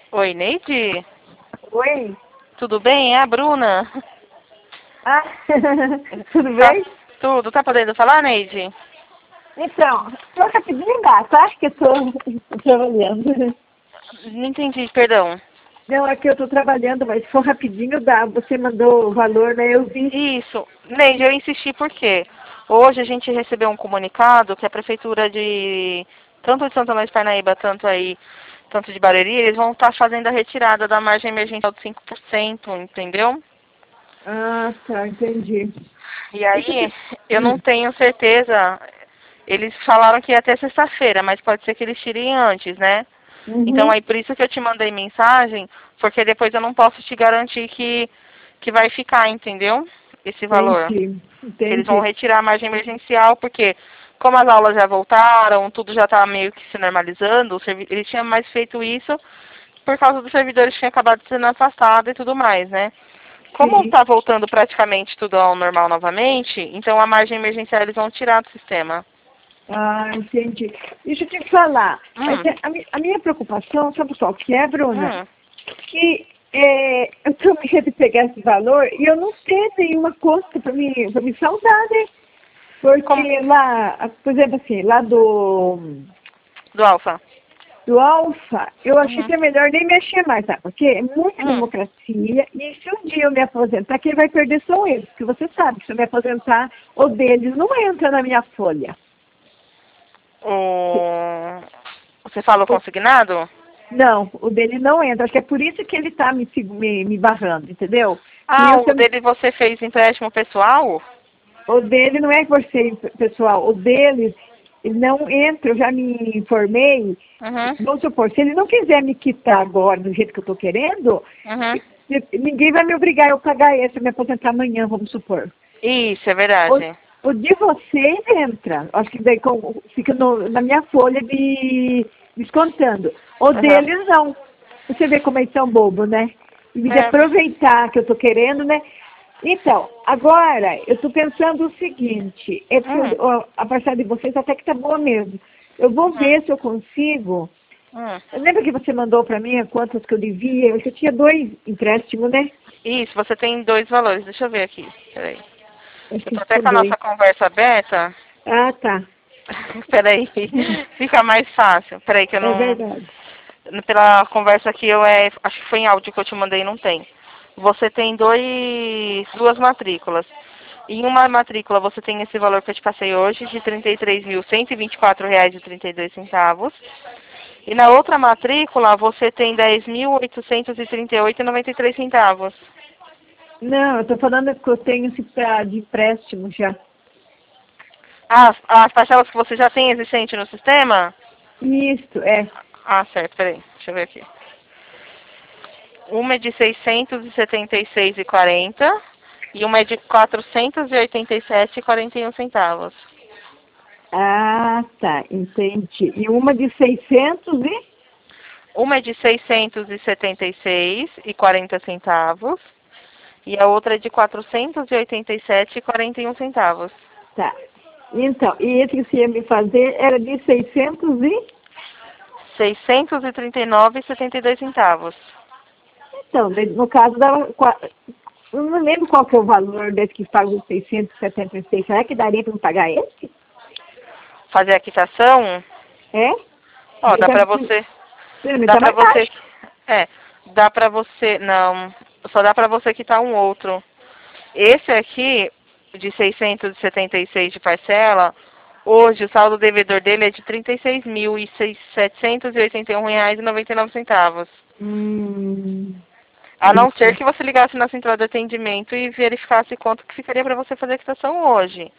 Oi, Neide? Oi? Tudo bem? É a Bruna. Ah, tudo Tá, bem? tudo. Tá podendo falar, Neide? Então, só rapidinho dá, tá? Que eu tô trabalhando. Não entendi, perdão. Não, é que eu tô trabalhando, mas se for rapidinho dá. Você mandou o valor, né? Eu vi. Isso. Neide, eu insisti porque hoje a gente recebeu um comunicado que a prefeitura de tanto de Santa Luís Parnaíba, tanto de Barueri, eles vão estar fazendo a retirada da margem emergencial de 5%, entendeu? Ah, tá, entendi. E Deixa eu aí, te... eu não tenho certeza. Eles falaram que ia até sexta-feira, mas pode ser que eles tirem antes, né? Então Uhum. aí por isso que eu te mandei mensagem, porque depois eu não posso te garantir que vai ficar, entendeu? Esse valor. Entendi, Eles vão entendi. retirar a margem emergencial, porque como as aulas já voltaram, tudo já está meio que se normalizando, eles tinham mais feito isso por causa dos servidores que tinham acabado sendo afastados e tudo mais, né? Como Sim. está voltando praticamente tudo ao normal novamente, então a margem emergencial eles vão tirar do sistema. Ah, entendi. Deixa eu te falar. É Hum, que a minha preocupação, sabe qual que é, Bruna? hum, Que eu tenho medo de pegar esse valor e eu não tenho nenhuma conta para me salvar, né? como, Porque lá, por exemplo assim, lá do Alfa. do Alfa, eu achei Uhum, que é melhor nem mexer mais, sabe? Porque é muita hum. democracia e se um dia eu me aposentar, quem vai perder são eles. Porque você sabe que se eu me aposentar, o deles não entra na minha folha. Você falou O- consignado? Não, o dele não entra. Acho que é por isso que ele está me barrando, entendeu? Que Ah, eu, o dele você fez empréstimo pessoal? o dele não é você, pessoal. O dele não entra, eu já me informei. Uhum, Vamos supor, se ele não quiser me quitar agora do jeito que eu estou querendo, uhum. ninguém vai me obrigar a eu pagar esse, me aposentar amanhã, vamos supor. Isso, é O, verdade. o de vocês entra. Acho que daí fica na minha folha de descontando. O Uhum. deles não. Você vê como eles são bobo, né? Em vez de É. aproveitar que eu estou querendo, né? Então, agora, eu estou pensando o seguinte, é porque Hum, a parcela de vocês até que tá boa mesmo. Eu vou uhum, ver se eu consigo. hum. Lembra que você mandou para mim quantas que eu devia? Eu tinha 2 empréstimos, né? Isso, você tem dois valores. Deixa eu ver aqui. Peraí. Acho Eu que tô até são com a 2. nossa conversa aberta. Ah, tá. Peraí. Fica mais fácil. Peraí que eu É não... verdade. Pela conversa aqui, acho que foi em áudio que eu te mandei, não tem. Você tem duas matrículas. Em uma matrícula você tem esse valor que eu te passei hoje, de R$ 33.124,32. E na outra matrícula você tem 10.838,93 centavos. Não, eu tô falando que eu tenho esse de empréstimo já. Ah, as parcelas que você já tem existente no sistema? Isso, é. Ah, certo, peraí. Deixa eu ver aqui. Uma é de 676,40 e uma é de 487,41 centavos. Ah, tá, entendi. E uma de 600 e? Uma é de 676,40 centavos e a outra é de 487,41 centavos. Tá. Então, e esse que você ia me fazer era de 600 e? 639,72 centavos. Então, no caso dava... Eu não lembro qual que é o valor desse que paga os 676. Será que daria para me pagar esse? Fazer a quitação, É? ó, Eu dá já pra preciso... você, Geralmente dá tá pra mais você, baixo. é, dá pra você, não, só dá pra você quitar um outro. Esse aqui, de 676 de parcela, hoje o saldo devedor dele é de R$ 36.781,99. Hum, A não ser isso. que você ligasse na central de atendimento e verificasse quanto que ficaria para você fazer a quitação hoje.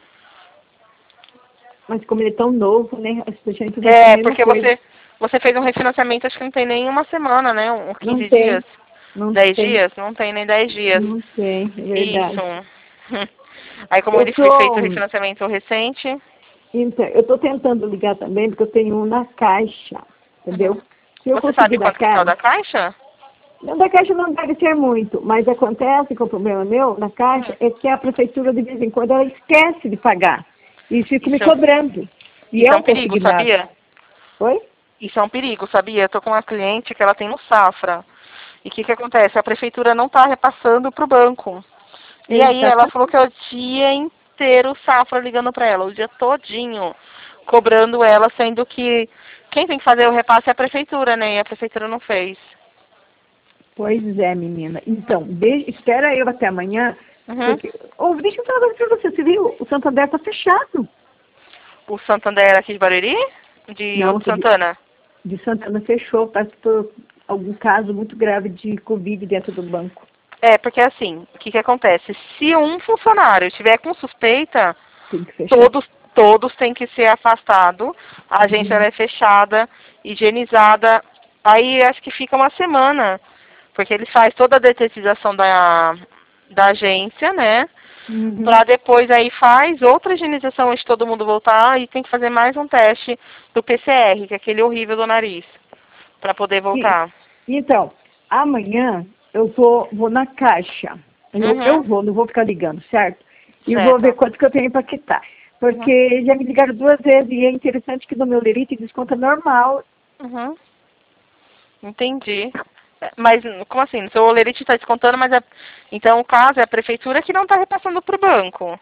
Mas como ele é tão novo, né? As pessoas tudo assim, a É, mesma porque coisa. você fez um refinanciamento, acho que não tem nem uma semana, né? Uns Não 15 dias, tem, não 10 tem, dias, não tem nem 10 dias. não tem, é Isso. verdade. Aí como Eu ele foi feito o tô, refinanciamento recente. então, eu tô tentando ligar também, porque eu tenho um na Caixa, Uhum. entendeu? Se eu Você conseguir sabe da quanto que tá o Caixa, da Caixa? não, da Caixa não deve ser muito, mas acontece que o problema meu na Caixa é que a prefeitura de vez em quando ela esquece de pagar e fica me Isso, cobrando. E isso é é um um perigo, consignado. sabia? Oi? Isso é um perigo, sabia? Eu tô com uma cliente que ela tem no Safra. E o que que acontece? A prefeitura não está repassando para o banco. E aí ela falou que é o dia inteiro o Safra ligando para ela, o dia todinho, cobrando ela, sendo que quem tem que fazer o repasse é a prefeitura, né? E a prefeitura não fez. Pois é, menina. Então, espera eu até amanhã, Uhum. porque... Oh, deixa eu falar uma coisa pra você. Você viu? O Santander tá fechado. O Santander aqui de Barueri? De Não, outro Santana? de Santana fechou, parece que por algum caso muito grave de Covid dentro do banco. É, porque assim, o que que acontece? Se um funcionário tiver com suspeita, Tem que fechar. todos têm que ser afastados. A agência ela é fechada, higienizada. Aí acho que fica uma semana, porque eles fazem toda a detetização da agência, né? Uhum. Pra depois aí faz outra higienização antes de todo mundo voltar e tem que fazer mais um teste do PCR, que é aquele horrível do nariz, pra poder Sim. voltar. Então, amanhã eu vou na caixa. Eu Uhum. vou, não vou ficar ligando, certo? E vou ver Certo. quanto que eu tenho para quitar. Uhum. Porque já me ligaram 2 vezes e é interessante que no meu lerite desconta normal. Uhum. Entendi. Mas, como assim? O seu olerite está descontando, mas então o caso é a prefeitura que não está repassando para o banco.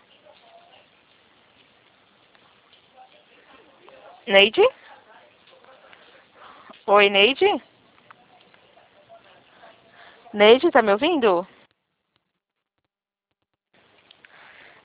Neide? Oi, Neide? Neide, tá me ouvindo?